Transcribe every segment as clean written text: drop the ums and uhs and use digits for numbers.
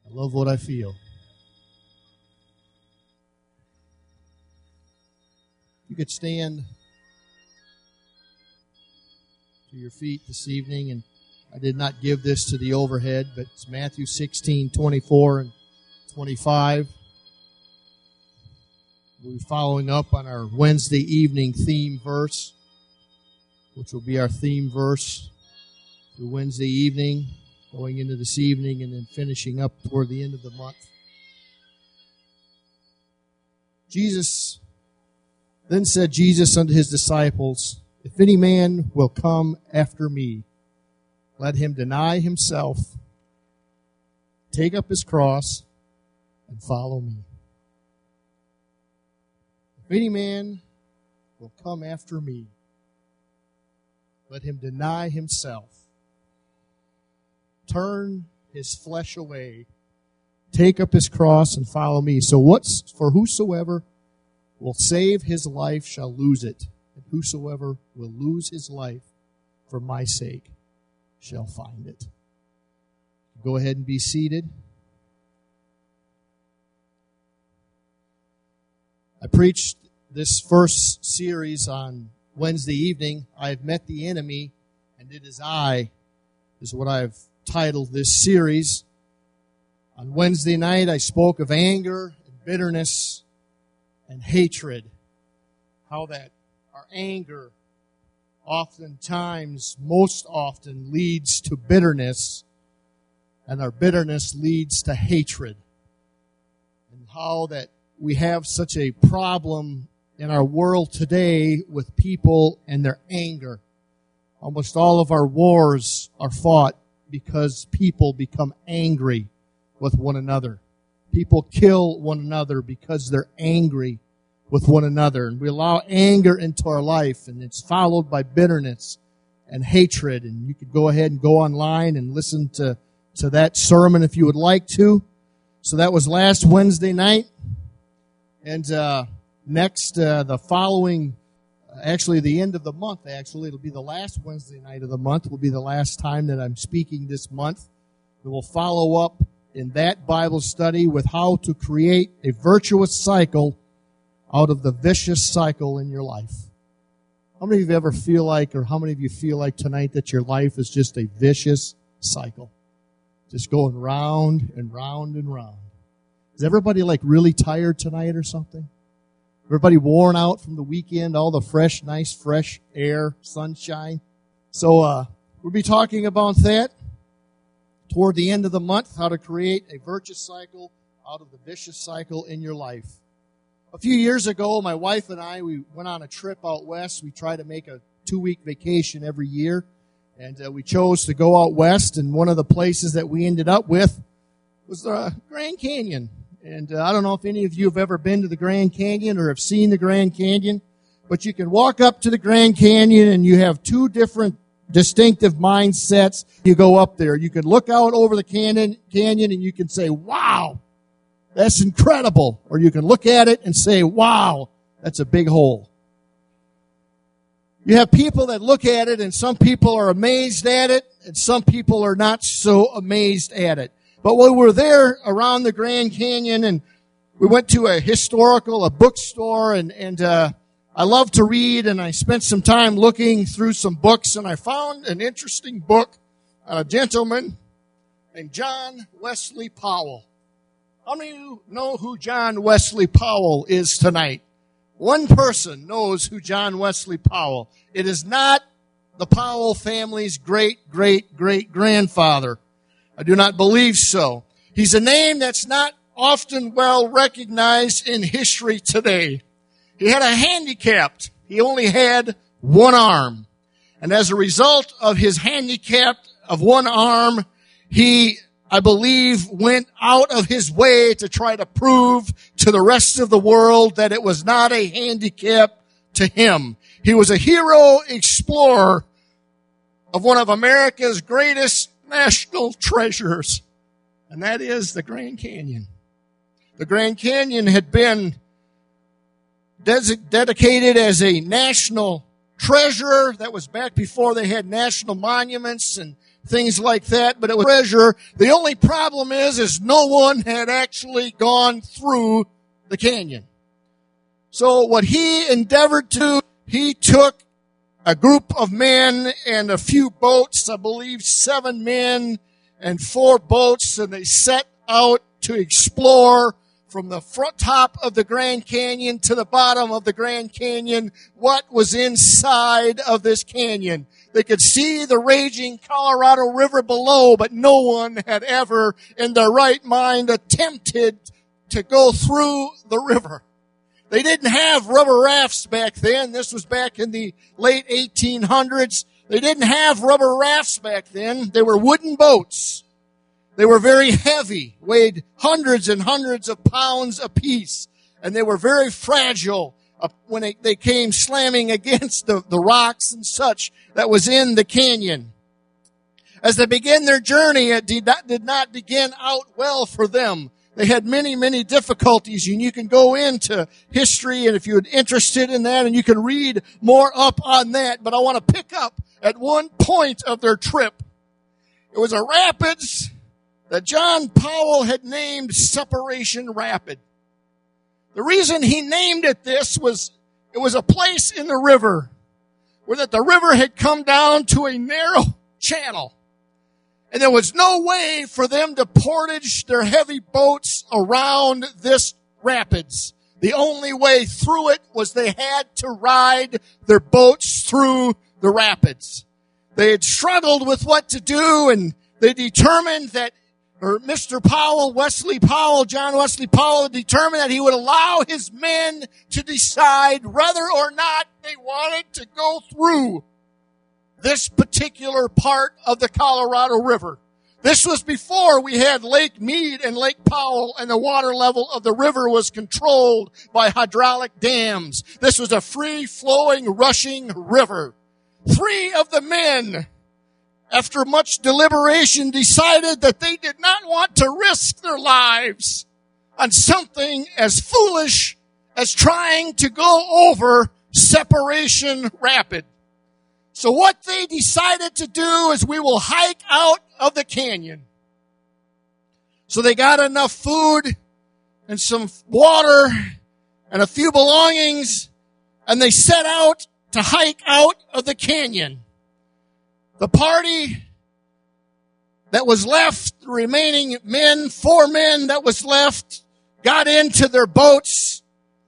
I love what I feel. You could stand to your feet this evening, and I did not give this to the overhead, but it's Matthew 16:24 and 25. We'll be following up on our Wednesday evening theme verse, which will be our theme verse through Wednesday evening, going into this evening, and then finishing up toward the end of the month. Then said Jesus unto his disciples, If any man will come after me, let him deny himself, take up his cross, and follow me. If any man will come after me, let him deny himself, turn his flesh away, take up his cross, and follow me. So for whosoever will save his life shall lose it, and whosoever will lose his life for my sake shall find it. Go ahead and be seated. I preached this first series on Wednesday evening. I have met the enemy, and it is I, is what I've titled this series. On Wednesday night, I spoke of anger and bitterness and hatred. How that our anger oftentimes, most often, leads to bitterness, and our bitterness leads to hatred. And how that we have such a problem in our world today with people and their anger. Almost all of our wars are fought because people become angry with one another. People kill one another because they're angry with one another. And we allow anger into our life, and it's followed by bitterness and hatred. And you could go ahead and go online and listen to that sermon if you would like to. So that was last Wednesday night. And next, the following, actually the end of the month, it'll be the last Wednesday night of the month, will be the last time that I'm speaking this month. We will follow up in that Bible study with how to create a virtuous cycle out of the vicious cycle in your life. How many of you ever feel like, or how many of you feel like tonight that your life is just a vicious cycle? Just going round and round and round. Is everybody like really tired tonight or something? Everybody worn out from the weekend, all the fresh, nice, fresh air, sunshine? So we'll be talking about that toward the end of the month, how to create a virtuous cycle out of the vicious cycle in your life. A few years ago, my wife and I, we went on a trip out west. We try to make a 2-week vacation every year, and we chose to go out west, and one of the places that we ended up with was the Grand Canyon. And I don't know if any of you have ever been to the Grand Canyon or have seen the Grand Canyon, but you can walk up to the Grand Canyon and you have two different distinctive mindsets. You go up there. You can look out over the canyon and you can say, wow, that's incredible. Or you can look at it and say, wow, that's a big hole. You have people that look at it, and some people are amazed at it, and some people are not so amazed at it. But when we were there around the Grand Canyon, and we went to a bookstore, and I love to read, and I spent some time looking through some books, and I found an interesting book on a gentleman named John Wesley Powell. How many of you know who John Wesley Powell is tonight? One person knows who John Wesley Powell. It is not the Powell family's great-great-great-grandfather. I do not believe so. He's a name that's not often well recognized in history today. He had a handicap. He only had one arm. And as a result of his handicap of one arm, he, I believe, went out of his way to try to prove to the rest of the world that it was not a handicap to him. He was a hero explorer of one of America's greatest national treasures, and that is the Grand Canyon. The Grand Canyon had been dedicated as a national treasure. That was back before they had national monuments, and things like that, but it was treasure. The only problem is no one had actually gone through the canyon. So what he endeavored to do, he took a group of men and a few boats, I believe 7 men and 4 boats, and they set out to explore from the front top of the Grand Canyon to the bottom of the Grand Canyon what was inside of this canyon. They could see the raging Colorado River below, but no one had ever in their right mind attempted to go through the river. They didn't have rubber rafts back then. This was back in the late 1800s. They didn't have rubber rafts back then. They were wooden boats. They were very heavy, weighed hundreds and hundreds of pounds apiece, and they were very fragile when they came slamming against the rocks and such that was in the canyon. As they began their journey, it did not begin out well for them. They had many, many difficulties, and you can go into history, and if you're interested in that, and you can read more up on that, but I want to pick up at one point of their trip. It was a rapids that John Powell had named Separation Rapid. The reason he named it this was it was a place in the river where that the river had come down to a narrow channel. And there was no way for them to portage their heavy boats around this rapids. The only way through it was they had to ride their boats through the rapids. They had struggled with what to do, and they determined that, or Mr. Powell, John Wesley Powell determined that he would allow his men to decide whether or not they wanted to go through this particular part of the Colorado River. This was before we had Lake Mead and Lake Powell, and the water level of the river was controlled by hydraulic dams. This was a free-flowing, rushing river. 3 of the men, after much deliberation, decided that they did not want to risk their lives on something as foolish as trying to go over Separation Rapid. So what they decided to do is we will hike out of the canyon. So they got enough food and some water and a few belongings, and they set out to hike out of the canyon. The party that was left, the remaining men, 4 men that was left, got into their boats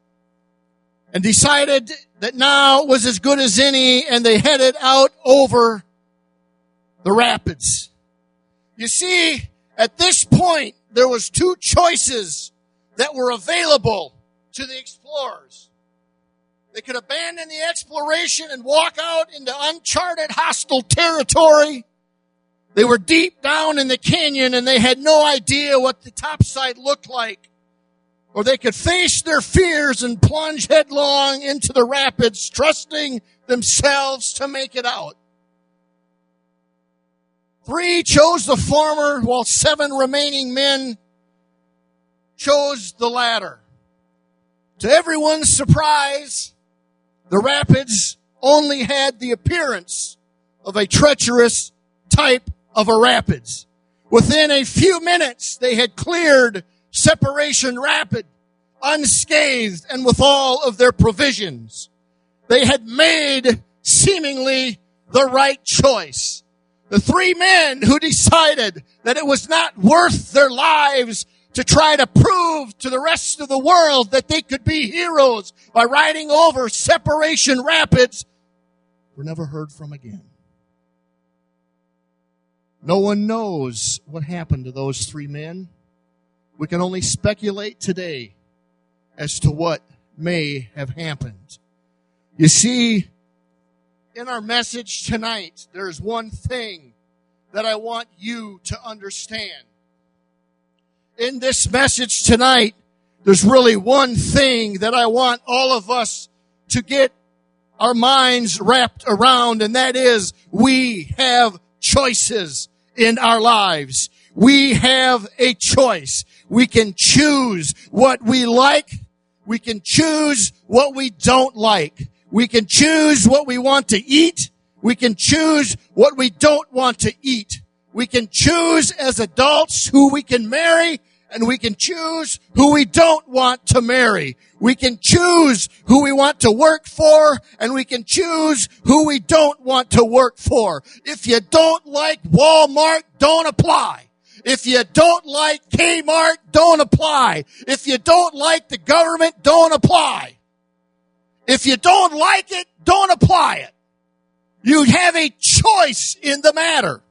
and decided that now was as good as any, and they headed out over the rapids. You see, at this point, there was 2 choices that were available to the explorers. They could abandon the exploration and walk out into uncharted, hostile territory. They were deep down in the canyon, and they had no idea what the topside looked like. Or they could face their fears and plunge headlong into the rapids, trusting themselves to make it out. 3 chose the former, while 7 remaining men chose the latter. To everyone's surprise, the rapids only had the appearance of a treacherous type of a rapids. Within a few minutes, they had cleared Separation Rapid unscathed and with all of their provisions. They had made seemingly the right choice. The 3 men who decided that it was not worth their lives to try to prove to the rest of the world that they could be heroes by riding over Separation Rapids were never heard from again. No one knows what happened to those 3 men. We can only speculate today as to what may have happened. You see, in our message tonight, there's one thing that I want you to understand. In this message tonight, there's really one thing that I want all of us to get our minds wrapped around, and that is we have choices in our lives. We have a choice. We can choose what we like. We can choose what we don't like. We can choose what we want to eat. We can choose what we don't want to eat. We can choose as adults who we can marry, and we can choose who we don't want to marry. We can choose who we want to work for, and we can choose who we don't want to work for. If you don't like Walmart, don't apply. If you don't like Kmart, don't apply. If you don't like the government, don't apply. If you don't like it, don't apply it. You have a choice in the matter.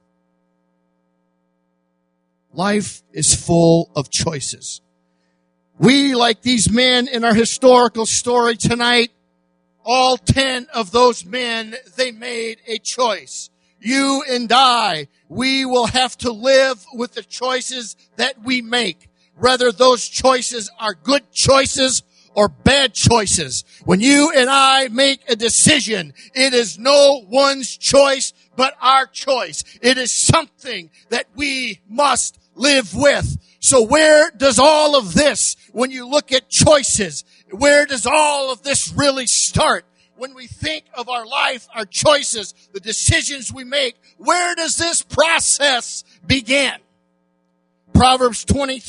Life is full of choices. We, like these men in our historical story tonight, all 10 of those men, they made a choice. You and I, we will have to live with the choices that we make, whether those choices are good choices or bad choices. When you and I make a decision, it is no one's choice but our choice. It is something that we must live with. So where does all of this, when you look at choices, where does all of this really start? When we think of our life, our choices, the decisions we make, where does this process begin? Proverbs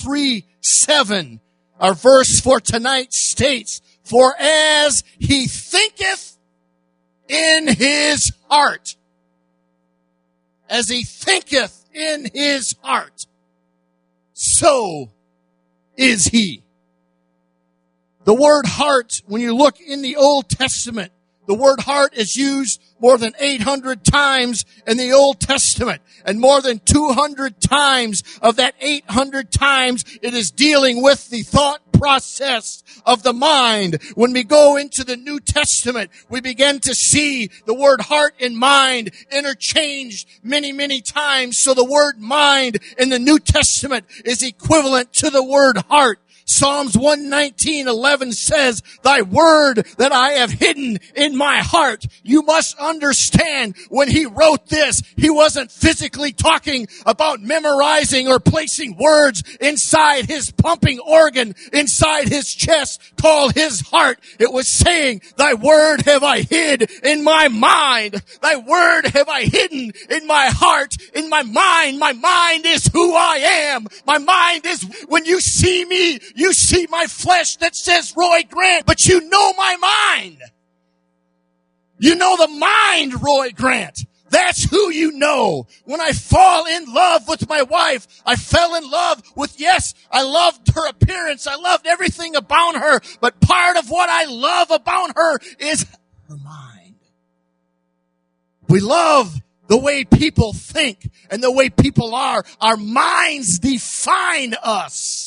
23:7, our verse for tonight states, "For as he thinketh in his heart," as he thinketh in his heart, so is he. The word heart, when you look in the Old Testament, the word heart is used more than 800 times in the Old Testament. And more than 200 times of that 800 times, it is dealing with the thought process of the mind. When we go into the New Testament, we begin to see the word heart and mind interchanged many, many times. So the word mind in the New Testament is equivalent to the word heart. Psalms 119:11 says, "Thy word that I have hidden in my heart." You must understand, when he wrote this, he wasn't physically talking about memorizing or placing words inside his pumping organ, inside his chest, called his heart. It was saying, "Thy word have I hid in my mind. Thy word have I hidden in my heart, in my mind." My mind is who I am. My mind is, when you see me, you see my flesh that says Roy Grant, but you know my mind. You know the mind, Roy Grant. That's who you know. When I fall in love with my wife, I fell in love with, yes, I loved her appearance. I loved everything about her, but part of what I love about her is her mind. We love the way people think and the way people are. Our minds define us.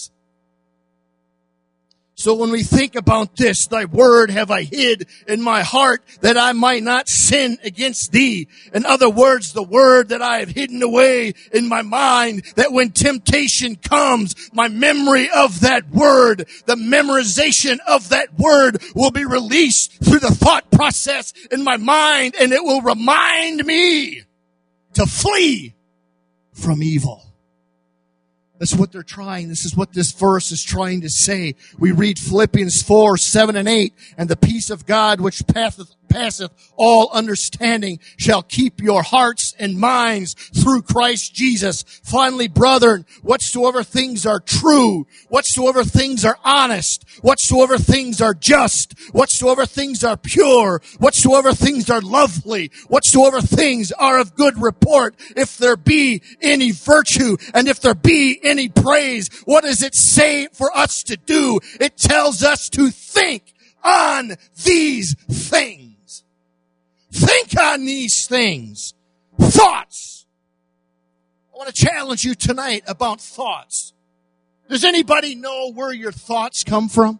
So when we think about this, "Thy word have I hid in my heart that I might not sin against thee." In other words, the word that I have hidden away in my mind, that when temptation comes, my memory of that word, the memorization of that word will be released through the thought process in my mind, and it will remind me to flee from evil. That's what they're trying. This is what this verse is trying to say. We read Philippians 4:7-8, "And the peace of God which passeth all understanding shall keep your hearts and minds through Christ Jesus." Finally, brethren, whatsoever things are true, whatsoever things are honest, whatsoever things are just, whatsoever things are pure, whatsoever things are lovely, whatsoever things are of good report, if there be any virtue and if there be any praise, what does it say for us to do? It tells us to think on these things. Think on these things. Thoughts. I want to challenge you tonight about thoughts. Does anybody know where your thoughts come from?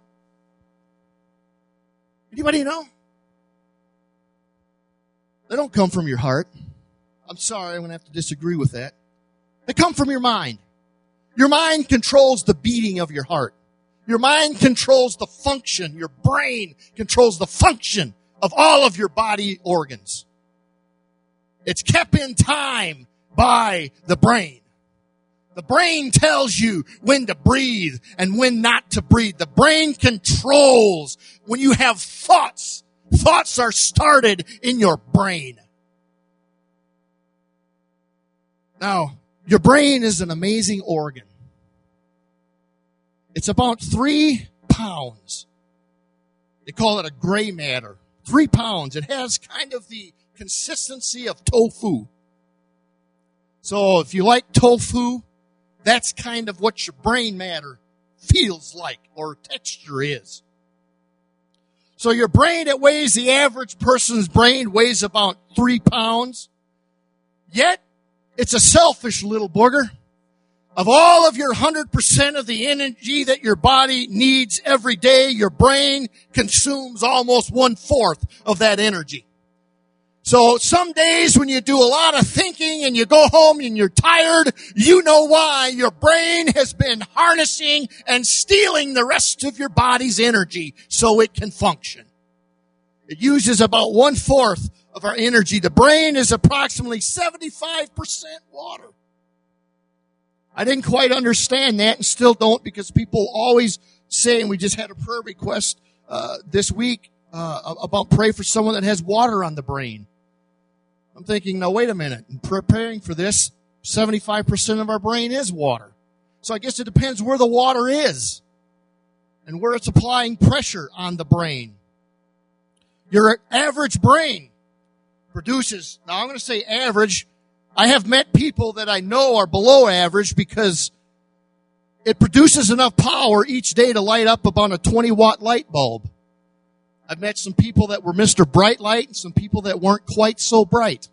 Anybody know? They don't come from your heart. I'm sorry, I'm going to have to disagree with that. They come from your mind. Your mind controls the beating of your heart. Your mind controls the function. Your brain controls the function of all of your body organs. It's kept in time by the brain. The brain tells you when to breathe and when not to breathe. The brain controls when you have thoughts. Thoughts are started in your brain. Now, your brain is an amazing organ. It's about 3 pounds. They call it a gray matter. 3 pounds. It has kind of the consistency of tofu. So if you like tofu, that's kind of what your brain matter feels like or texture is. So your brain, it weighs, the average person's brain weighs about 3 pounds. Yet, it's a selfish little booger. Of all of your 100% of the energy that your body needs every day, your brain consumes almost 1/4 of that energy. So some days when you do a lot of thinking and you go home and you're tired, you know why. Your brain has been harnessing and stealing the rest of your body's energy so it can function. It uses about 1/4 of our energy. The brain is approximately 75% water. I didn't quite understand that and still don't, because people always say, and we just had a prayer request this week about pray for someone that has water on the brain. I'm thinking, no, wait a minute. In preparing for this, 75% of our brain is water. So I guess it depends where the water is and where it's applying pressure on the brain. Your average brain produces, now I'm going to say average. I have met people that I know are below average because it produces enough power each day to light up about a 20-watt light bulb. I've met some people that were Mr. Bright Light and some people that weren't quite so bright.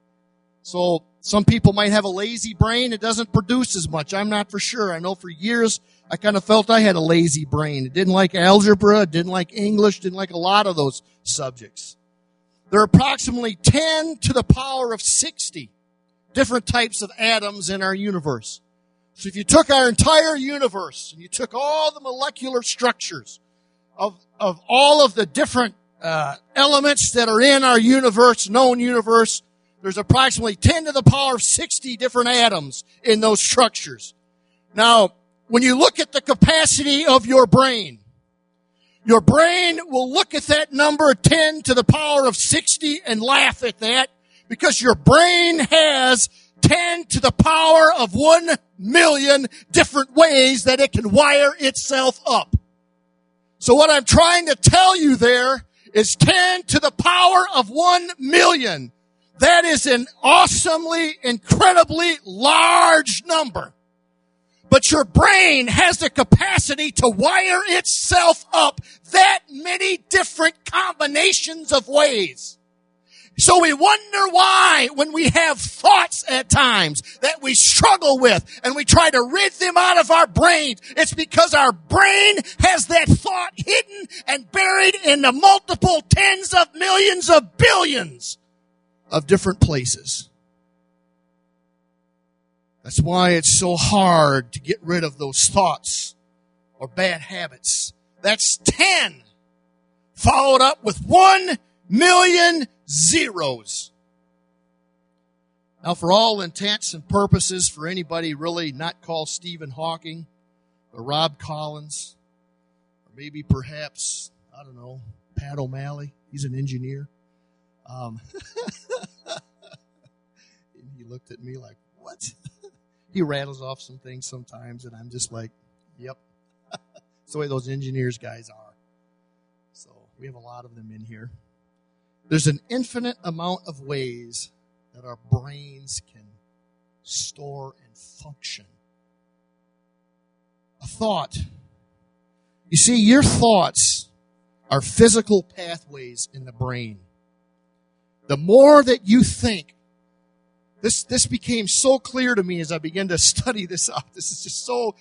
So some people might have a lazy brain. It doesn't produce as much. I'm not for sure. I know for years I kind of felt I had a lazy brain. It didn't like algebra, it didn't like English, didn't like a lot of those subjects. There are approximately 10 to the power of 60 different types of atoms in our universe. So if you took our entire universe and you took all the molecular structures of all of the different elements that are in our universe, known universe, there's approximately 10 to the power of 60 different atoms in those structures. Now, when you look at the capacity of your brain will look at that number 10 to the power of 60 and laugh at that, because your brain has 10 to the power of 1 million different ways that it can wire itself up. So what I'm trying to tell you there is 10 to the power of 1 million. That is an awesomely, incredibly large number. But your brain has the capacity to wire itself up that many different combinations of ways. So we wonder why when we have thoughts at times that we struggle with and we try to rid them out of our brains, it's because our brain has that thought hidden and buried in the multiple tens of millions of billions of different places. That's why it's so hard to get rid of those thoughts or bad habits. That's 10 followed up with 1 million zeros. Now, for all intents and purposes, for anybody really not called Stephen Hawking or Rob Collins, or maybe perhaps, I don't know, Pat O'Malley, he's an engineer. He looked at me like, what? He rattles off some things sometimes, and I'm just like, yep. That's the way those engineers guys are. So we have a lot of them in here. There's an infinite amount of ways that our brains can store and function. A thought. You see, your thoughts are physical pathways in the brain. The more that you think, this became so clear to me as I began to study this out. This is just so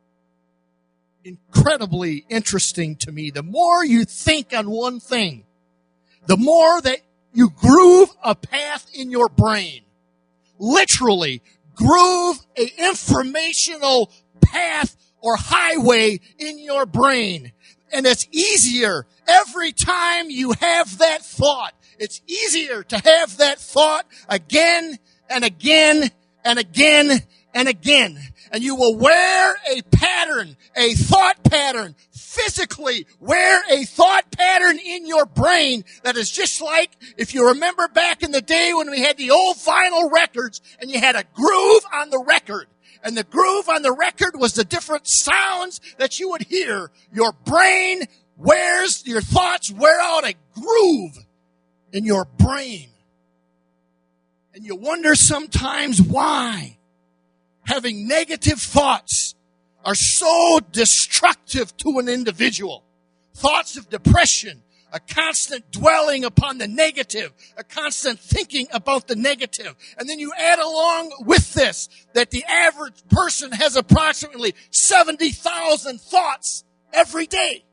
incredibly interesting to me. The more you think on one thing, the more that you groove a path in your brain. Literally, groove an informational path or highway in your brain. And it's easier every time you have that thought. It's easier to have that thought again and again and again and again. And you will wear a pattern, a thought pattern, physically wear a thought pattern in your brain that is just like, if you remember back in the day when we had the old vinyl records and you had a groove on the record. And the groove on the record was the different sounds that you would hear. Your brain your thoughts wear out a groove in your brain. And you wonder sometimes why having negative thoughts are so destructive to an individual. Thoughts of depression, a constant dwelling upon the negative, a constant thinking about the negative. And then you add along with this that the average person has approximately 70,000 thoughts every day.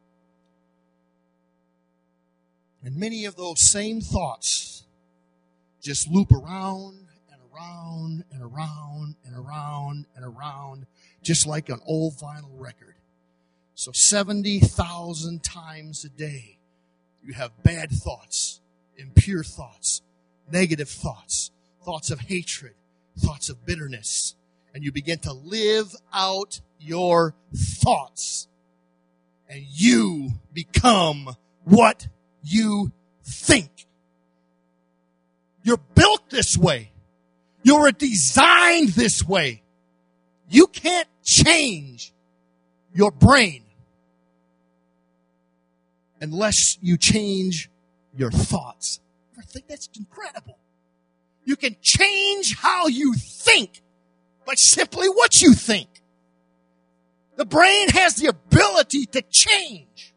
And many of those same thoughts just loop around and around and around and around and around, just like an old vinyl record. So 70,000 times a day, you have bad thoughts, impure thoughts, negative thoughts, thoughts of hatred, thoughts of bitterness, and you begin to live out your thoughts, and you become what you think. You're built this way. You're designed this way. You can't change your brain unless you change your thoughts. I think that's incredible. You can change how you think by simply what you think. The brain has the ability to change.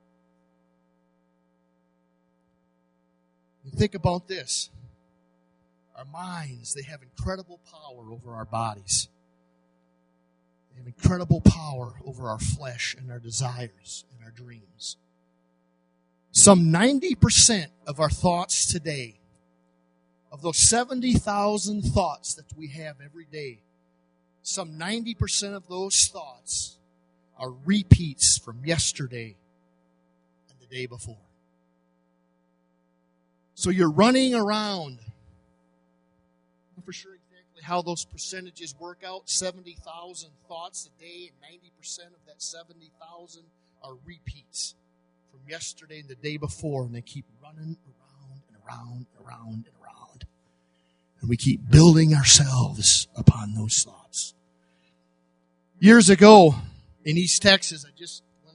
You think about this. Our minds, they have incredible power over our bodies. They have incredible power over our flesh and our desires and our dreams. Some 90% of our thoughts today, of those 70,000 thoughts that we have every day, some 90% of those thoughts are repeats from yesterday and the day before. So you're running around. I'm not for sure exactly how those percentages work out. 70,000 thoughts a day, and 90% of that 70,000 are repeats from yesterday and the day before, and they keep running around and around and around and around. And we keep building ourselves upon those thoughts. Years ago in East Texas, I just went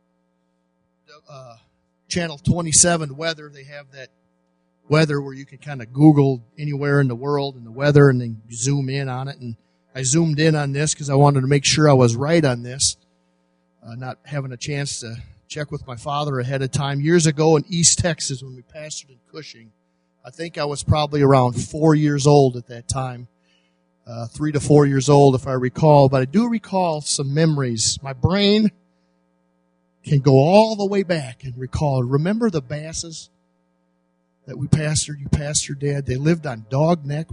on Channel 27 Weather. They have that weather where you can kind of Google anywhere in the world and the weather and then zoom in on it. And I zoomed in on this because I wanted to make sure I was right on this, not having a chance to check with my father ahead of time. Years ago in East Texas when we pastored in Cushing, I think I was probably around 4 years old at that time, 3 to 4 years old if I recall. But I do recall some memories. My brain can go all the way back and recall. Remember the Basses that we pastored? You pastored, Dad. They lived on Dogneck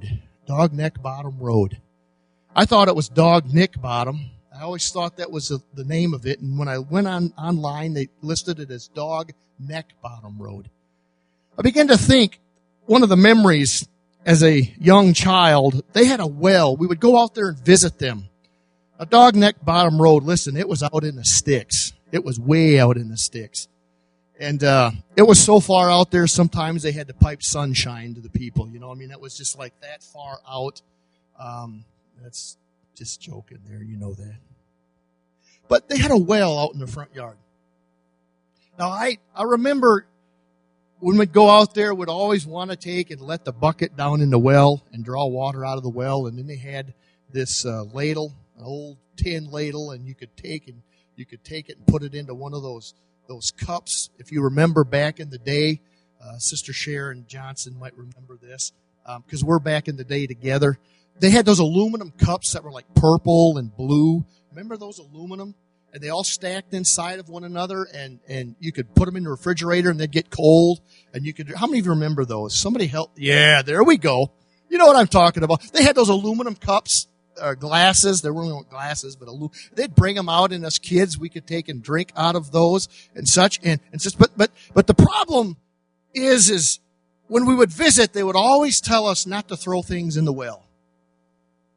Bottom Road. I thought it was Dogneck Bottom. I always thought that was the name of it. And when I went online, they listed it as Dogneck Bottom Road. I began to think, one of the memories as a young child, they had a well. We would go out there and visit them. A Dogneck Bottom Road, listen, it was out in the sticks. It was way out in the sticks. And it was so far out there, sometimes they had to pipe sunshine to the people. You know, I mean, it was just like that far out. That's just joking there, you know that. But they had a well out in the front yard. Now, I remember when we'd go out there, we'd always want to take and let the bucket down in the well and draw water out of the well. And then they had this ladle, an old tin ladle, and you could take it and put it into one of those cups. If you remember back in the day, Sister Sharon Johnson might remember this, because we're back in the day together. They had those aluminum cups that were like purple and blue. Remember those aluminum? And they all stacked inside of one another, and you could put them in the refrigerator and they'd get cold. And you could, how many of you remember those? Somebody help. Yeah, there we go. You know what I'm talking about. They had those aluminum cups, glasses. There weren't glasses, but they'd bring them out, and us kids, we could take and drink out of those and such. But the problem is when we would visit, they would always tell us not to throw things in the well.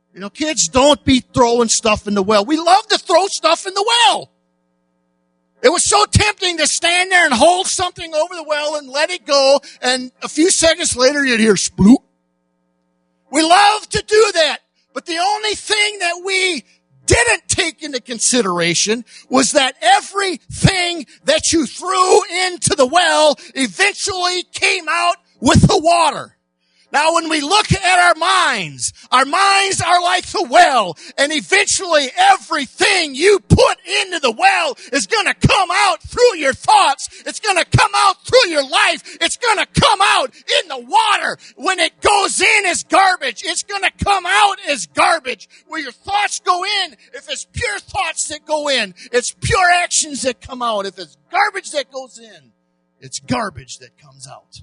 You know, kids, don't be throwing stuff in the well. We love to throw stuff in the well. It was so tempting to stand there and hold something over the well and let it go, and a few seconds later you'd hear sploop. We love to do that, but the only thing that we didn't take into consideration was that everything that you threw into the well eventually came out with the water. Now, when we look at our minds are like the well, and eventually everything you put into the well is going to come out through your thoughts. It's going to come out through your life. It's going to come out in the water. When it goes in as garbage, it's going to come out as garbage. Where your thoughts go in, if it's pure thoughts that go in, it's pure actions that come out. If it's garbage that goes in, it's garbage that comes out.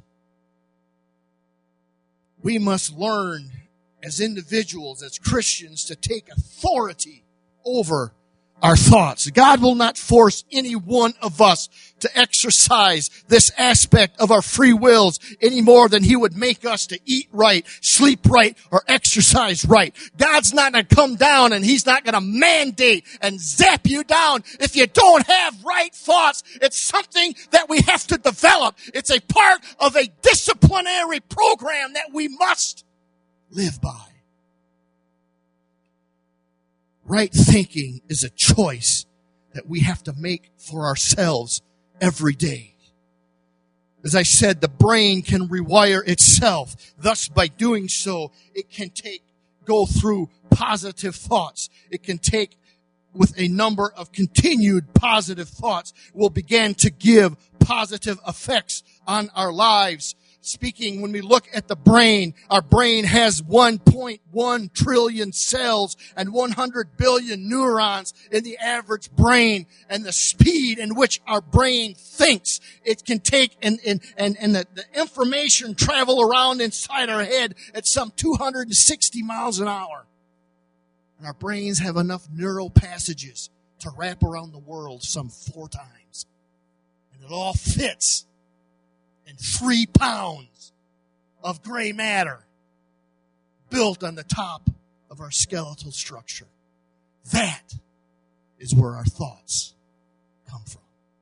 We must learn as individuals, as Christians, to take authority over our thoughts. God will not force any one of us to exercise this aspect of our free wills any more than He would make us to eat right, sleep right, or exercise right. God's not going to come down and He's not going to mandate and zap you down if you don't have right thoughts. It's something that we have to develop. It's a part of a disciplinary program that we must live by. Right thinking is a choice that we have to make for ourselves every day. As I said, the brain can rewire itself. Thus, by doing so, it can go through positive thoughts. It can take, with a number of continued positive thoughts, will begin to give positive effects on our lives. Speaking, when we look at the brain, our brain has 1.1 trillion cells and 100 billion neurons in the average brain, and the speed in which our brain thinks, it can take and the information travel around inside our head at some 260 miles an hour. And our brains have enough neural passages to wrap around the world some 4 times. And it all fits and 3 pounds of gray matter built on the top of our skeletal structure. That is where our thoughts come from.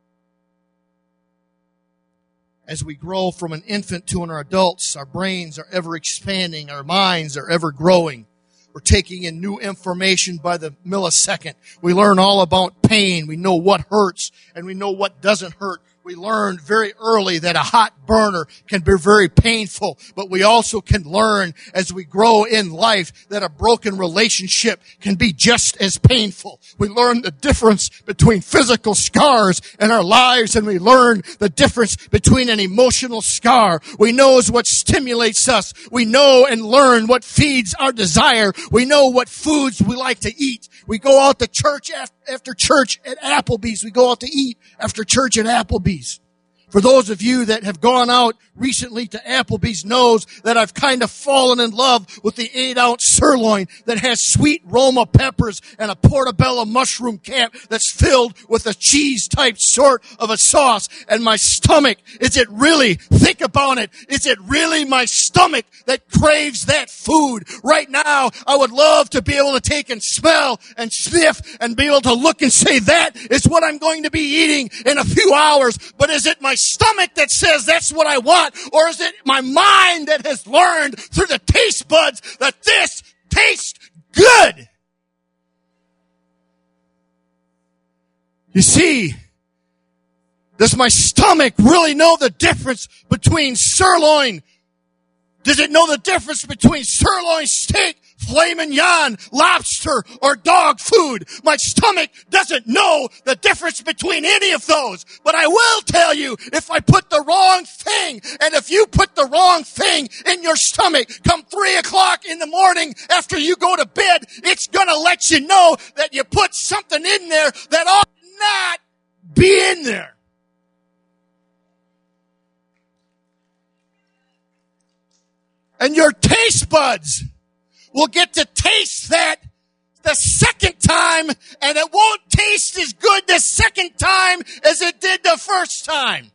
As we grow from an infant to an adult, our brains are ever expanding, our minds are ever growing. We're taking in new information by the millisecond. We learn all about pain. We know what hurts and we know what doesn't hurt. We learned very early that a hot burner can be very painful, but we also can learn as we grow in life that a broken relationship can be just as painful. We learn the difference between physical scars in our lives, and we learn the difference between an emotional scar. We know what stimulates us. We know and learn what feeds our desire. We know what foods we like to eat. We go out to church after church at Applebee's. We go out to eat after church at Applebee's. For those of you that have gone out recently to Applebee's knows that I've kind of fallen in love with the 8-ounce sirloin that has sweet Roma peppers and a portobello mushroom cap that's filled with a cheese type sort of a sauce. And my stomach, think about it, is it really my stomach that craves that food? Right now, I would love to be able to take and smell and sniff and be able to look and say, that is what I'm going to be eating in a few hours. But is it my stomach that says that's what I want? Or is it my mind that has learned through the taste buds that this tastes good? You see, does my stomach really know the difference between sirloin? Does it know the difference between sirloin steak, filet mignon, lobster, or dog food? My stomach doesn't know the difference between any of those. But I will tell you, if I put the wrong thing, and if you put the wrong thing in your stomach, come 3 o'clock in the morning after you go to bed, it's gonna let you know that you put something in there that ought not be in there. And your taste buds will get to taste that the second time, and it won't taste as good the second time as it did the first time.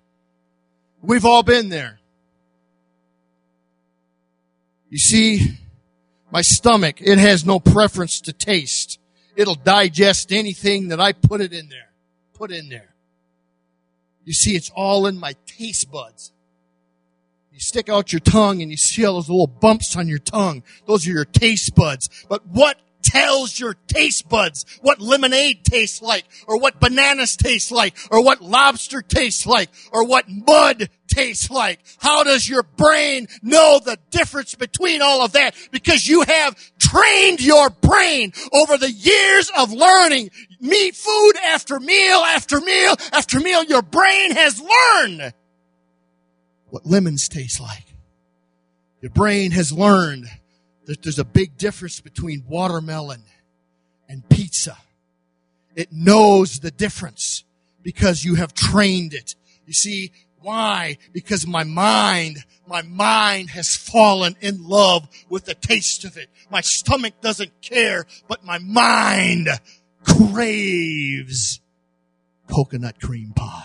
We've all been there. You see, My stomach, it has no preference to taste. It'll digest anything that I put it in there. Put in there. You see, it's all in my taste buds. You stick out your tongue and you see all those little bumps on your tongue. Those are your taste buds. But what tells your taste buds what lemonade tastes like, or what bananas taste like, or what lobster tastes like, or what mud tastes like? How does your brain know the difference between all of that? Because you have trained your brain over the years of learning meat food after meal after meal after meal. Your brain has learned what lemons taste like. Your brain has learned that there's a big difference between watermelon and pizza. It knows the difference because you have trained it. You see, why? Because my mind has fallen in love with the taste of it. My stomach doesn't care, but my mind craves coconut cream pie.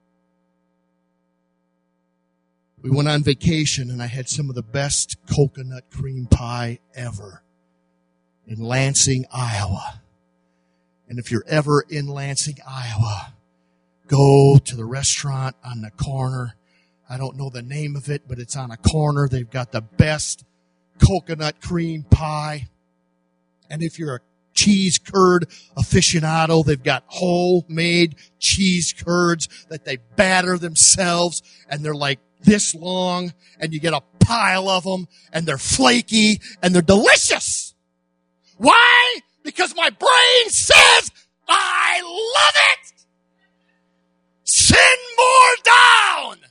We went on vacation and I had some of the best coconut cream pie ever in Lansing, Iowa. And if you're ever in Lansing, Iowa, go to the restaurant on the corner. I don't know the name of it, but it's on a corner. They've got the best coconut cream pie. And if you're a cheese curd aficionado, they've got homemade cheese curds that they batter themselves, and they're like this long, and you get a pile of them, and they're flaky, and they're delicious. Why? Because my brain says, I love it! Send more down!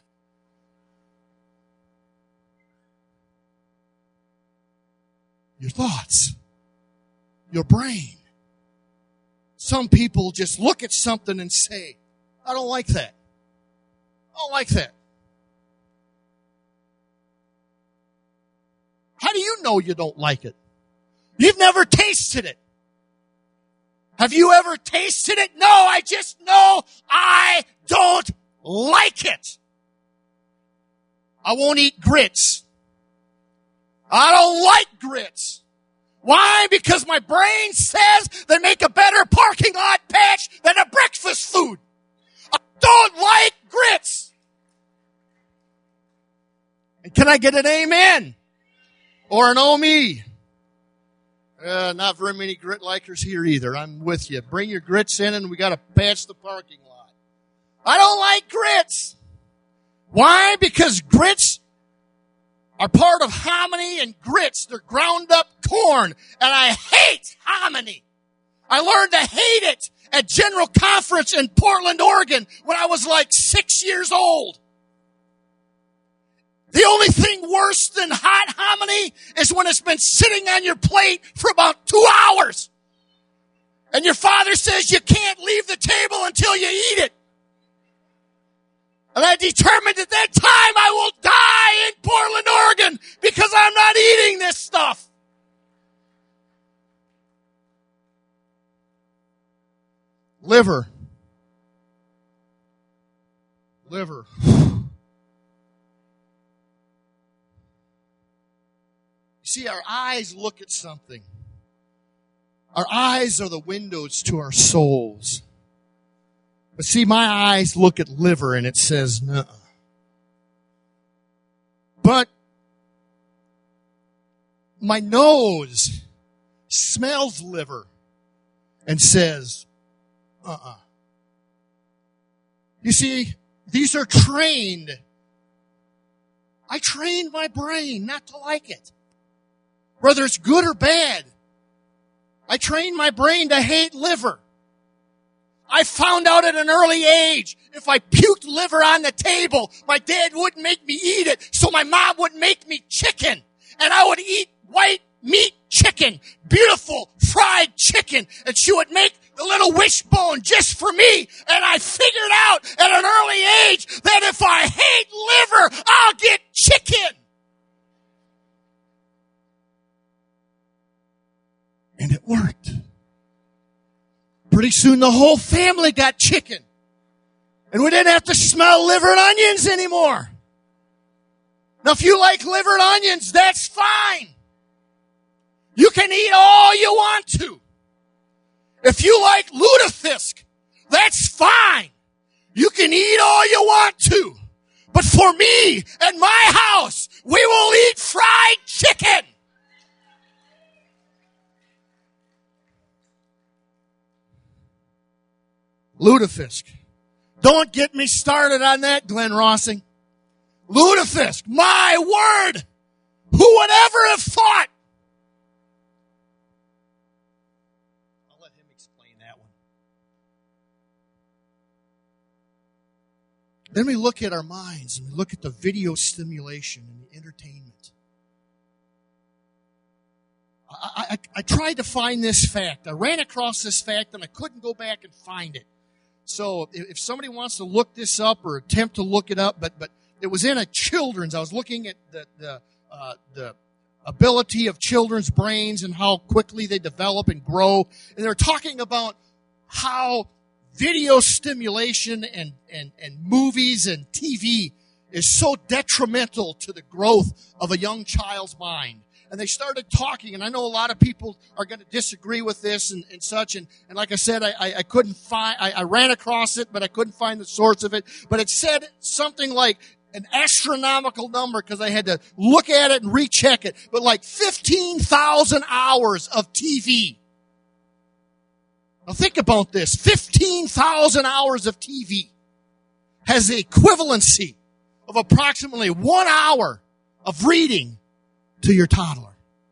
Your thoughts. Your brain. Some people just look at something and say, I don't like that. I don't like that. How do you know you don't like it? You've never tasted it. Have you ever tasted it? No, I just know I don't like it. I won't eat grits. I don't like grits. Why? Because my brain says they make a better parking lot patch than a breakfast food. I don't like grits. And can I get an amen? Or an oh me? Not very many grit likers here either. I'm with you. Bring your grits in and we got to patch the parking lot. I don't like grits. Why? Because grits are part of hominy, and grits, they're ground up corn. And I hate hominy. I learned to hate it at General Conference in Portland, Oregon when I was like 6 years old. The only thing worse than hot hominy is when it's been sitting on your plate for about 2 hours. And your father says you can't leave the table until you eat it. And I determined at that time I will die in Portland, Oregon, because I'm not eating this stuff. Liver. See, our eyes look at something. Our eyes are the windows to our souls. But see, my eyes look at liver and it says, nuh-uh. But my nose smells liver and says, uh-uh. You see, these are trained. I trained my brain not to like it. Whether it's good or bad. I trained my brain to hate liver. I found out at an early age, if I puked liver on the table, my dad wouldn't make me eat it, so my mom would make me chicken. And I would eat white meat chicken, beautiful fried chicken, and she would make the little wishbone just for me. And I figured out at an early age that if I hate liver, I'll get chicken. And it worked. Pretty soon the whole family got chicken. And we didn't have to smell liver and onions anymore. Now if you like liver and onions, that's fine. You can eat all you want to. If you like lutefisk, that's fine. You can eat all you want to. But for me and my house, we will eat fried chicken. Lutefisk. Don't get me started on that, Glenn Rossing. Lutefisk, my word! Who would ever have thought? I'll let him explain that one. Then we look at our minds and we look at the video stimulation and the entertainment. I tried to find this fact. I ran across this fact and I couldn't go back and find it. So if somebody wants to look this up or attempt to look it up, but it was in a children's. I was looking at the ability of children's brains and how quickly they develop and grow. And they're talking about how video stimulation and movies and TV is so detrimental to the growth of a young child's mind. And they started talking, and I know a lot of people are going to disagree with this and such. And like I said, I couldn't find, I ran across it, but I couldn't find the source of it. But it said something like an astronomical number because I had to look at it and recheck it. But like 15,000 hours of TV. Now think about this. 15,000 hours of TV has the equivalency of approximately 1 hour of reading to your toddler.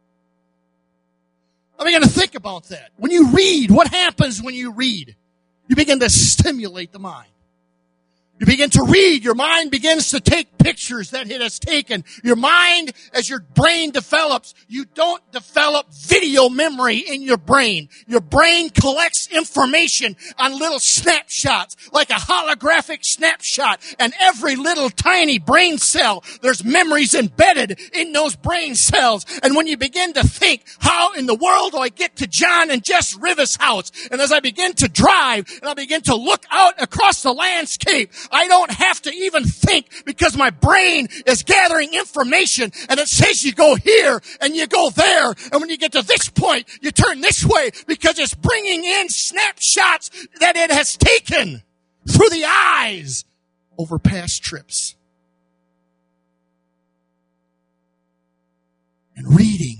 I mean, you got to think about that. When you read, what happens when you read? You begin to stimulate the mind. You begin to read, your mind begins to take pictures that it has taken. Your mind, as your brain develops, you don't develop video memory in your brain. Your brain collects information on little snapshots, like a holographic snapshot. And every little tiny brain cell, there's memories embedded in those brain cells. And when you begin to think, how in the world do I get to John and Jess Rivas' house? And as I begin to drive and I begin to look out across the landscape, I don't have to even think because my brain is gathering information and it says you go here and you go there. And when you get to this point, you turn this way because it's bringing in snapshots that it has taken through the eyes over past trips. And reading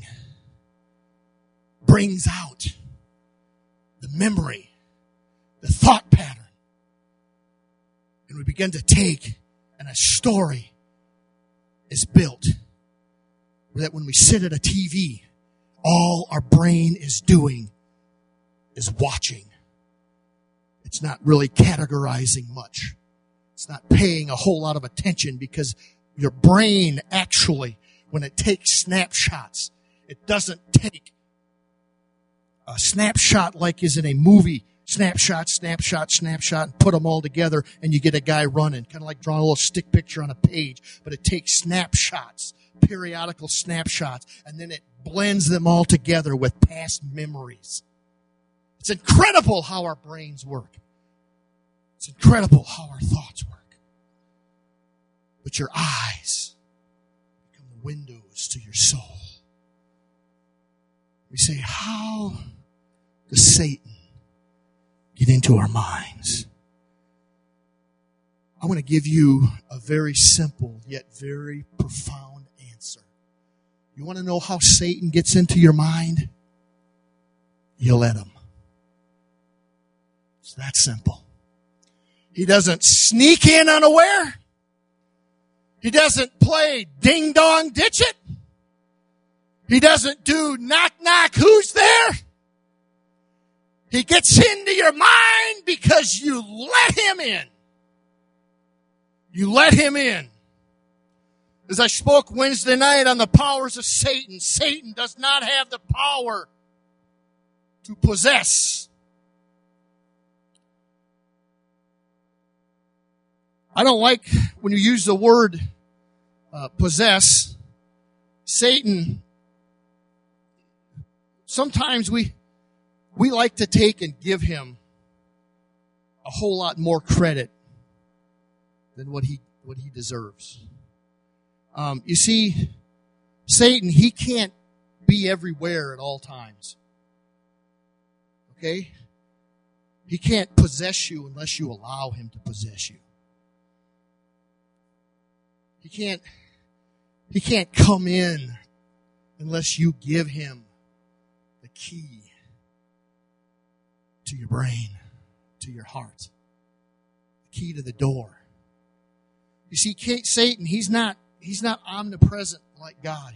brings out the memory, the thought pattern. And we begin to take, and a story is built. That when we sit at a TV, all our brain is doing is watching. It's not really categorizing much. It's not paying a whole lot of attention because your brain actually, when it takes snapshots, it doesn't take a snapshot like is in a movie. Snapshot, and put them all together and you get a guy running, kind of like drawing a little stick picture on a page. But it takes snapshots, periodical snapshots, and then it blends them all together with past memories. It's incredible how our brains work. It's incredible how our thoughts work. But your eyes become the windows to your soul. We say, how does Satan get into our minds? I want to give you a very simple yet very profound answer. You want to know how Satan gets into your mind? You let him. It's that simple. He doesn't sneak in unaware. He doesn't play ding dong ditch it. He doesn't do knock knock who's there. He gets into your mind because you let him in. You let him in. As I spoke Wednesday night on the powers of Satan, Satan does not have the power to possess. I don't like when you use the word possess. Satan, sometimes we like to take and give him a whole lot more credit than what he deserves. You see, Satan, he can't be everywhere at all times. Okay? He can't possess you unless you allow him to possess you. He can't come in unless you give him the key to your brain, to your heart. The key to the door. You see, Satan, he's not omnipresent like God.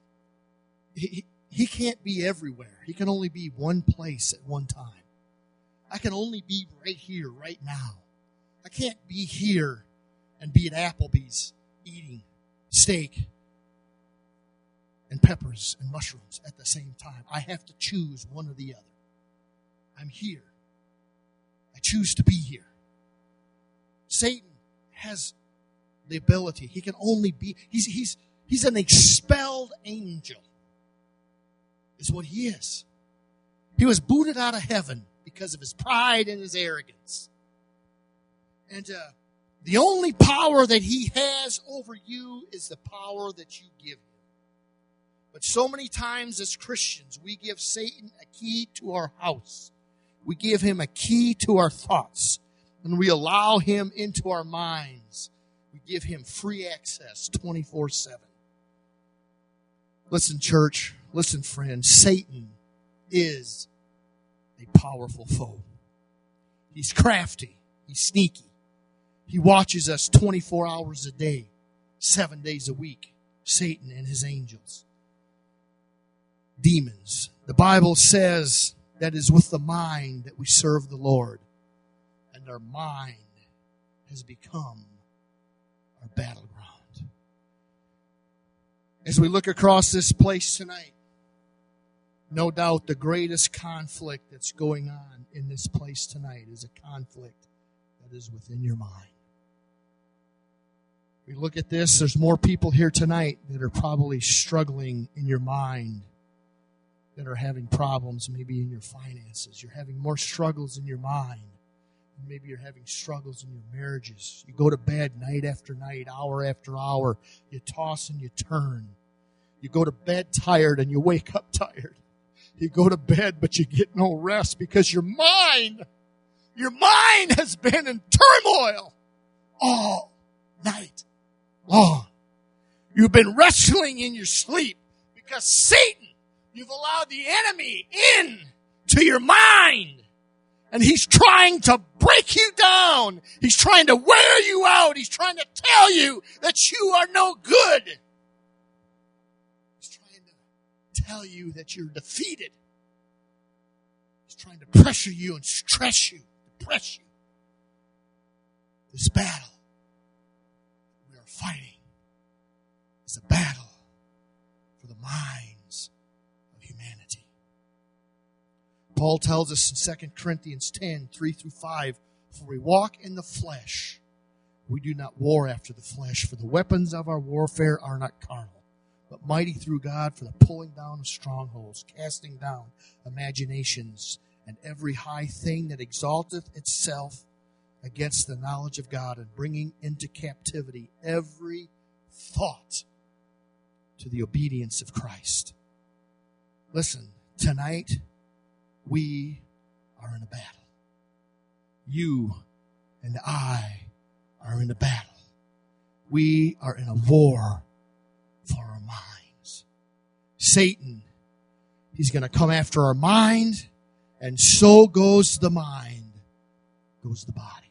He can't be everywhere. He can only be one place at one time. I can only be right here, right now. I can't be here and be at Applebee's eating steak and peppers and mushrooms at the same time. I have to choose one or the other. I'm here. I choose to be here. Satan has the ability. He can only be, he's an expelled angel, is what he is. He was booted out of heaven because of his pride and his arrogance. And the only power that he has over you is the power that you give him. But so many times as Christians, we give Satan a key to our house. We give him a key to our thoughts. And we allow him into our minds. We give him free access 24/7. Listen, church. Listen, friends. Satan is a powerful foe. He's crafty. He's sneaky. He watches us 24 hours a day, 7 days a week. Satan and his angels. Demons. The Bible says that is with the mind that we serve the Lord. And our mind has become our battleground. As we look across this place tonight, no doubt the greatest conflict that's going on in this place tonight is a conflict that is within your mind. We look at this, there's more people here tonight that are probably struggling in your mind, that are having problems maybe in your finances. You're having more struggles in your mind. Maybe you're having struggles in your marriages. You go to bed night after night, hour after hour. You toss and you turn. You go to bed tired and you wake up tired. You go to bed but you get no rest because your mind has been in turmoil all night long. You've been wrestling in your sleep because Satan, you've allowed the enemy in to your mind. And he's trying to break you down. He's trying to wear you out. He's trying to tell you that you are no good. He's trying to tell you that you're defeated. He's trying to pressure you and stress you, depress you. This battle we are fighting is a battle for the minds of humanity. Paul tells us in 2 Corinthians 10, 3-5, for we walk in the flesh. We do not war after the flesh, for the weapons of our warfare are not carnal, but mighty through God for the pulling down of strongholds, casting down imaginations, and every high thing that exalteth itself against the knowledge of God, and bringing into captivity every thought to the obedience of Christ. Listen, tonight, we are in a battle. You and I are in a battle. We are in a war for our minds. Satan, he's going to come after our mind, and so goes the mind, goes the body.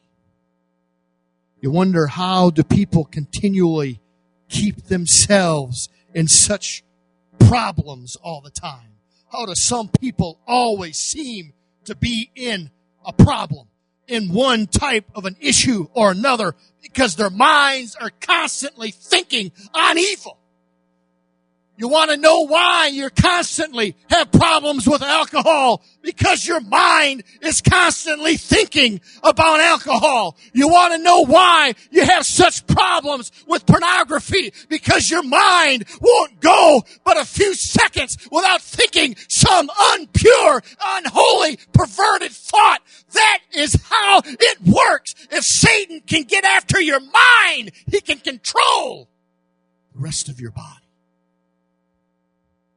You wonder, how do people continually keep themselves in such problems all the time? How do some people always seem to be in a problem, in one type of an issue or another, because their minds are constantly thinking on evil? You want to know why you constantly have problems with alcohol? Because your mind is constantly thinking about alcohol. You want to know why you have such problems with pornography? Because your mind won't go but a few seconds without thinking some impure, unholy, perverted thought. That is how it works. If Satan can get after your mind, he can control the rest of your body.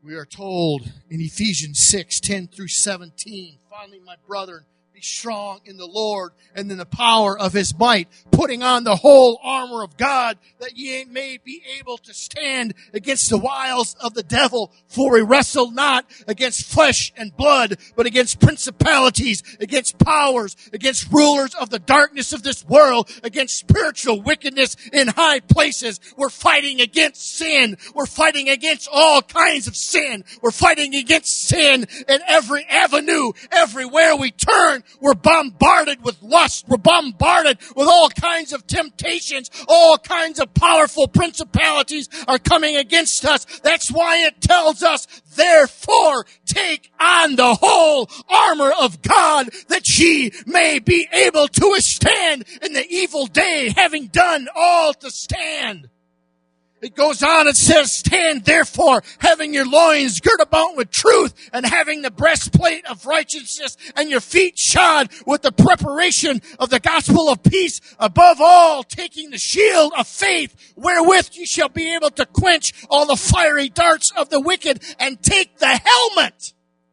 We are told in Ephesians 6:10 through 17, finally, my brethren, be strong in the Lord and in the power of His might, putting on the whole armor of God, that ye may be able to stand against the wiles of the devil. For we wrestle not against flesh and blood, but against principalities, against powers, against rulers of the darkness of this world, against spiritual wickedness in high places. We're fighting against sin. We're fighting against all kinds of sin. We're fighting against sin in every avenue, everywhere we turn. We're bombarded with lust. We're bombarded with all kinds of temptations. All kinds of powerful principalities are coming against us. That's why it tells us, therefore, take on the whole armor of God, that ye may be able to withstand in the evil day, having done all to stand. It goes on and says, stand therefore, having your loins girt about with truth, and having the breastplate of righteousness, and your feet shod with the preparation of the gospel of peace. Above all, taking the shield of faith, wherewith you shall be able to quench all the fiery darts of the wicked, and take the helmet.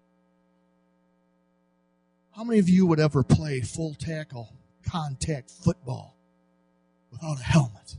How many of you would ever play full tackle contact football without a helmet?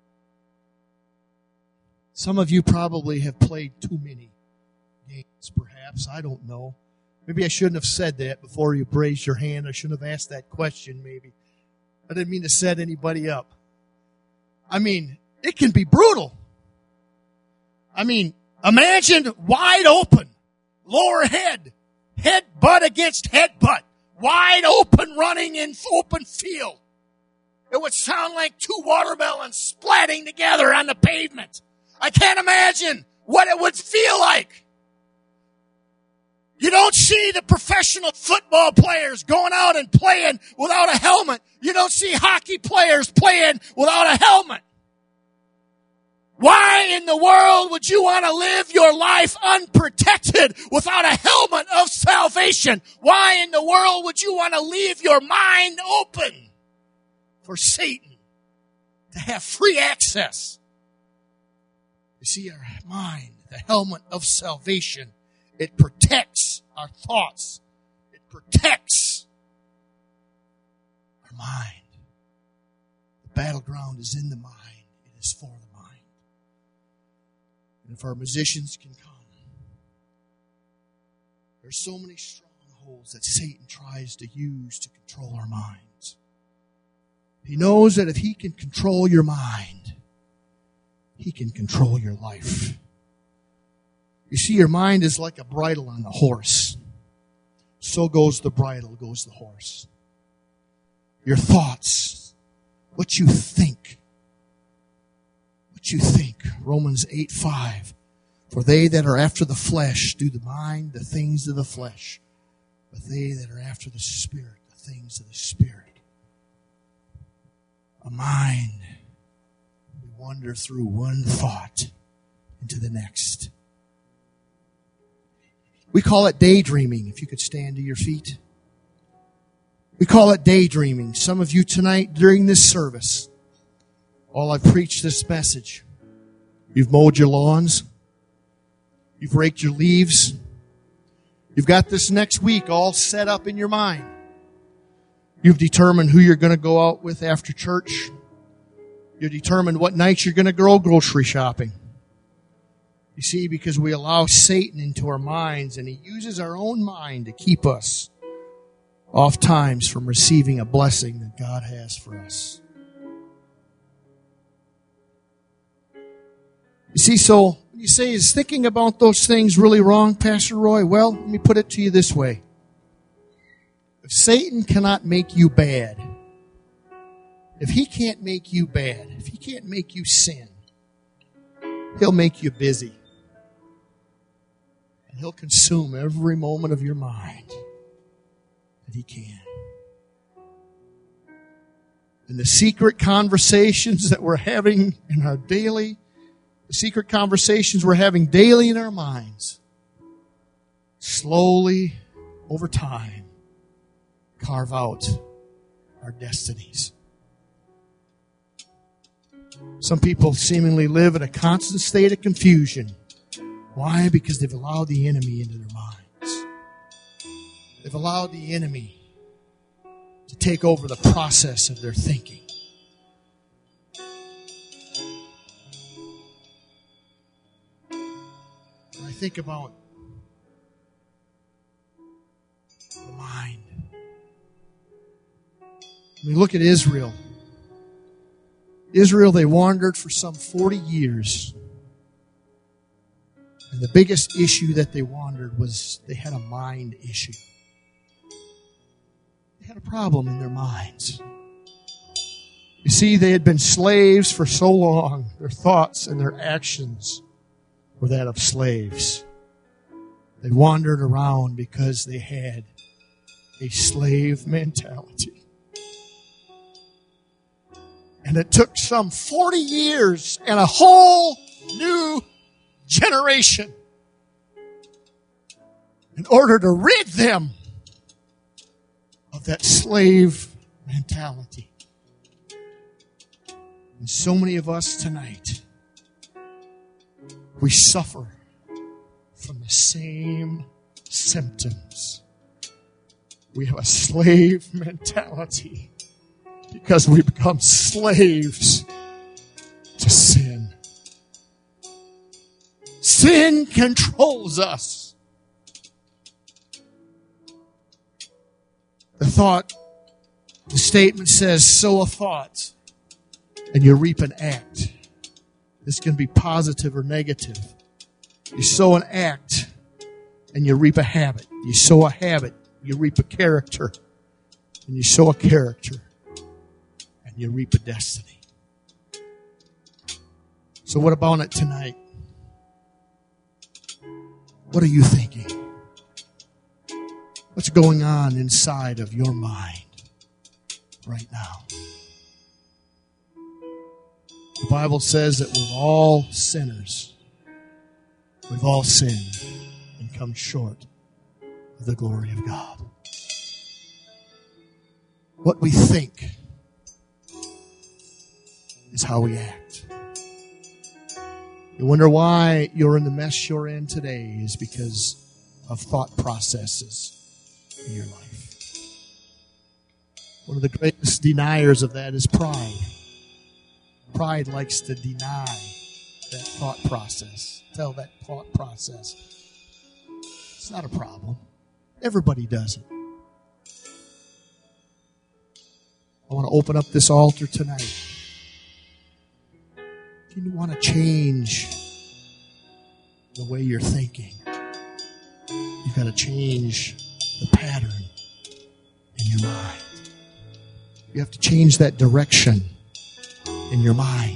Some of you probably have played too many games, perhaps. I don't know. Maybe I shouldn't have said that before you raised your hand. I shouldn't have asked that question, maybe. I didn't mean to set anybody up. I mean, it can be brutal. I mean, imagine wide open, lower head butt against head butt, wide open running in open field. It would sound like two watermelons splatting together on the pavement. I can't imagine what it would feel like. You don't see the professional football players going out and playing without a helmet. You don't see hockey players playing without a helmet. Why in the world would you want to live your life unprotected without a helmet of salvation? Why in the world would you want to leave your mind open for Satan to have free access? You see, our mind, the helmet of salvation, it protects our thoughts. It protects our mind. The battleground is in the mind. It is for the mind. And if our musicians can come, there's so many strongholds that Satan tries to use to control our minds. He knows that if he can control your mind, he can control your life. You see, your mind is like a bridle on a horse. So goes the bridle, goes the horse. Your thoughts, what you think. What you think. Romans 8:5. For they that are after the flesh do the mind the things of the flesh, but they that are after the Spirit, the things of the Spirit. A mind. Wander through one thought into the next. We call it daydreaming, if you could stand to your feet. We call it daydreaming. Some of you tonight during this service, while I've preached this message, you've mowed your lawns, you've raked your leaves, you've got this next week all set up in your mind. You've determined who you're going to go out with after church. You determine what nights you're going to go grocery shopping. You see, because we allow Satan into our minds, and he uses our own mind to keep us oft times from receiving a blessing that God has for us. You see, so when you say, is thinking about those things really wrong, Pastor Roy? Well, let me put it to you this way. If Satan cannot make you bad, if he can't make you bad, if he can't make you sin, he'll make you busy. And he'll consume every moment of your mind that he can. And the secret conversations that we're having in our daily, the secret conversations we're having daily in our minds, slowly, over time, carve out our destinies. Some people seemingly live in a constant state of confusion Why? Because they've allowed the enemy into their minds. They've allowed the enemy to take over the process of their thinking. When I think about the mind, when we look at Israel, they wandered for some 40 years. And the biggest issue that they wandered was they had a mind issue. They had a problem in their minds. You see, they had been slaves for so long. Their thoughts and their actions were that of slaves. They wandered around because they had a slave mentality. And it took some 40 years and a whole new generation in order to rid them of that slave mentality. And so many of us tonight, we suffer from the same symptoms. We have a slave mentality because we become slaves to sin. Sin controls us. The statement says, sow a thought and you reap an act. This can be positive or negative. You sow an act and you reap a habit. You sow a habit, you reap a character. And you sow a character and you reap a destiny. So what about it tonight? What are you thinking? What's going on inside of your mind right now? The Bible says that we're all sinners. We've all sinned and come short of the glory of God. What we think is how we act. You wonder why you're in the mess you're in today is because of thought processes in your life. One of the greatest deniers of that is pride. Pride likes to deny that thought process. Tell that thought process, it's not a problem. Everybody does it. I want to open up this altar tonight. If you want to change the way you're thinking, you've got to change the pattern in your mind. You have to change that direction in your mind.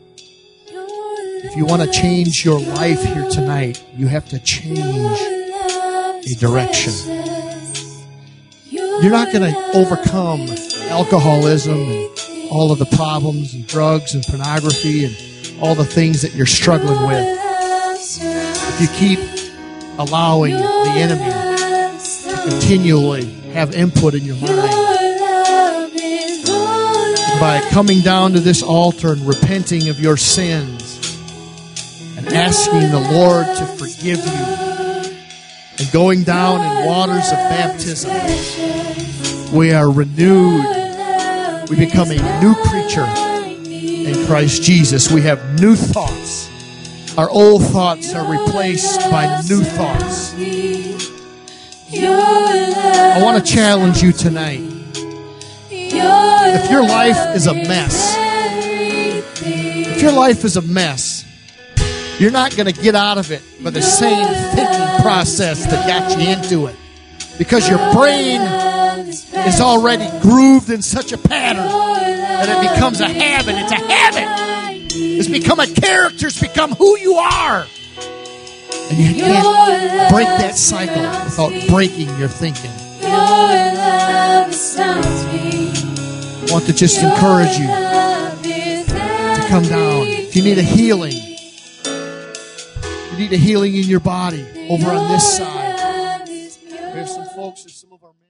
If you want to change your life here tonight, you have to change a direction. You're not going to overcome alcoholism and all of the problems and drugs and pornography and all the things that you're struggling with if you keep allowing the enemy to continually have input in your mind. By coming down to this altar and repenting of your sins and asking the Lord to forgive you and going down in waters of baptism, we are renewed. We become a new creature in Christ Jesus. We have new thoughts. Our old thoughts are replaced by new thoughts. I want to challenge you tonight. If your life is a mess, you're not going to get out of it by the same thinking process that got you into it. Because your brain is already grooved in such a pattern that it becomes a habit. It's a habit. It's become a character. It's become who you are. And you can't break that cycle without breaking your thinking. I want to just encourage you to come down. If you need a healing, in your body over on this side. We have some folks, there's some of our